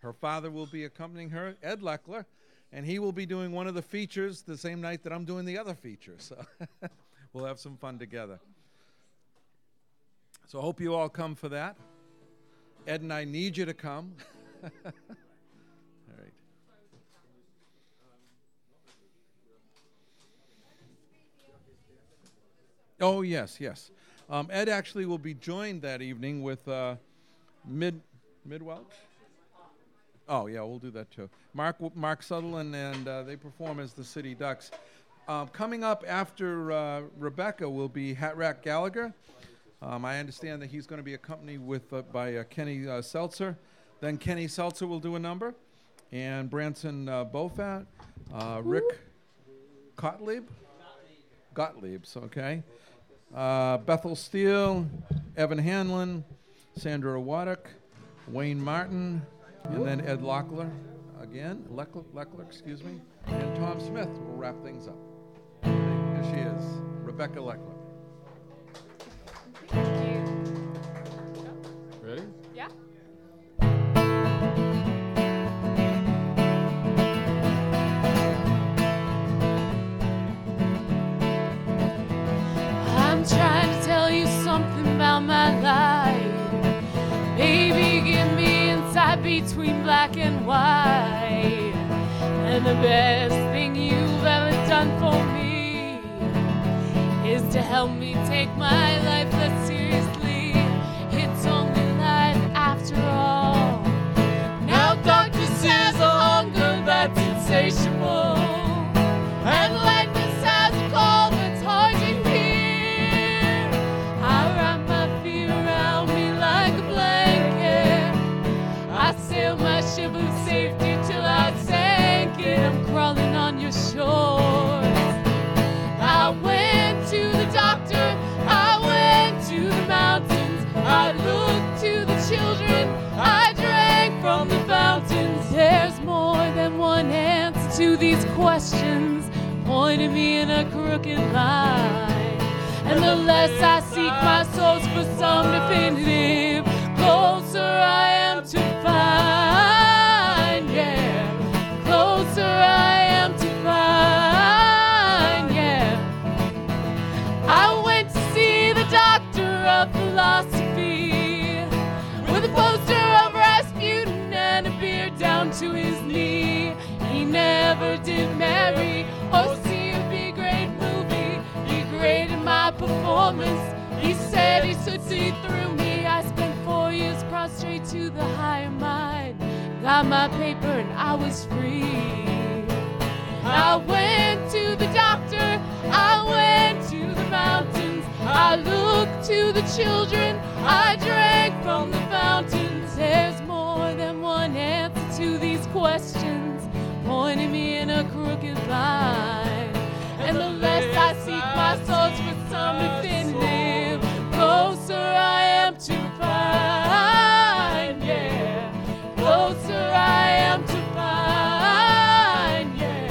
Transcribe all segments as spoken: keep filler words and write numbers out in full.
Her father will be accompanying her, Ed Leckler, and he will be doing one of the features the same night that I'm doing the other feature. So we'll have some fun together. So I hope you all come for that. Ed and I need you to come. All right. Oh, yes, yes. Um, Ed actually will be joined that evening with uh, Mid Mid-Welch. Oh, yeah, we'll do that too. Mark Mark Sutherland, and uh, they perform as the City Ducks. Uh, coming up after uh, Rebecca will be Hat Rack Gallagher. Um, I understand that he's going to be accompanied with uh, by uh, Kenny uh, Seltzer. Then Kenny Seltzer will do a number, and Branson uh, Bofat, uh, Rick Gottlieb, Gottlieb's, okay. Uh, Bethel Steele, Evan Hanlon, Sandra Waddick, Wayne Martin, and then Ed Lockler again, Leckler, Leckler, excuse me, and Tom Smith will wrap things up. Here she is, Rebecca Leckler. Thank you. Ready? Yeah. I'm trying to tell you something about my life. Baby, give me insight between black and white. And the best thing you've ever done for me is to help me take my life less seriously. It's only life after all. Now doctor says a hunger that's insatiable, and lightness has a call that's hard to hear. I wrap my feet around me like a blanket. I sail my ship of safety till I sank it. I'm crawling on your shores. I went to the doctor, I went to the mountains, I looked to the children, I drank from the fountains. There's more than one answer to these questions, pointing me in a crooked line. And the less I seek my source for some definitive, closer I am to find, yeah, closer I am to find, yeah. I went to see the doctor of philosophy with a poster of Rasputin and a beard down to his knee. He never did marry or see a B-grade movie. He graded my performance. He said he should see through me. I spent four years prostrate to the higher mind. Got my paper and I was free. I went to the doctor, I went to the mountains, I looked to the children, I drank from the fountains. There's more than one answer to these questions, pointing me in a crooked line. And the less I seek my source for some definitive, closer I am to find, yeah, closer I am to find, yeah.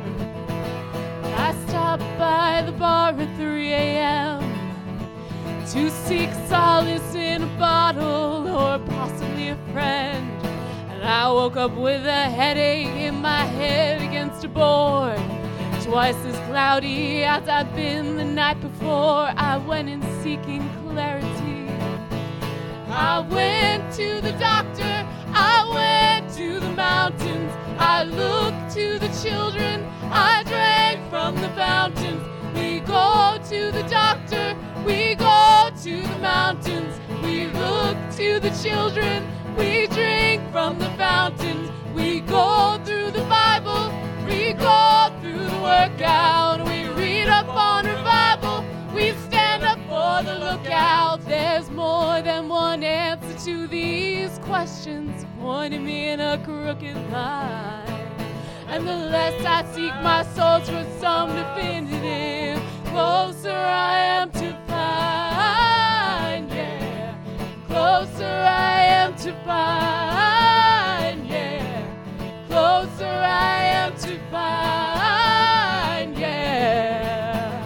I stopped by the bar at three a.m. to seek solace in a bottle or possibly a friend. And I woke up with a headache in my head against a board, twice as cloudy as I'd been the night before. I went in seeking clarity. I went to the doctor, I went to the mountains, I looked to the children, I drank from the fountains. We go to the doctor, we go to the mountains, we look to the children, we drink from the fountains. We go through the Bible, we go through the workout, we read up on revival, we stand up for the lookout. There's more than one answer to these questions, pointing me in a crooked line. And the less I seek my source for some definitive, closer I am to find, yeah, closer I am to find, yeah, closer I am to find, yeah.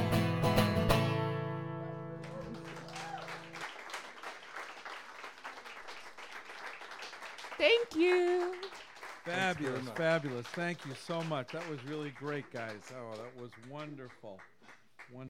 Thank you. Fabulous, much. fabulous. Thank you so much. That was really great, guys. Oh, that was wonderful.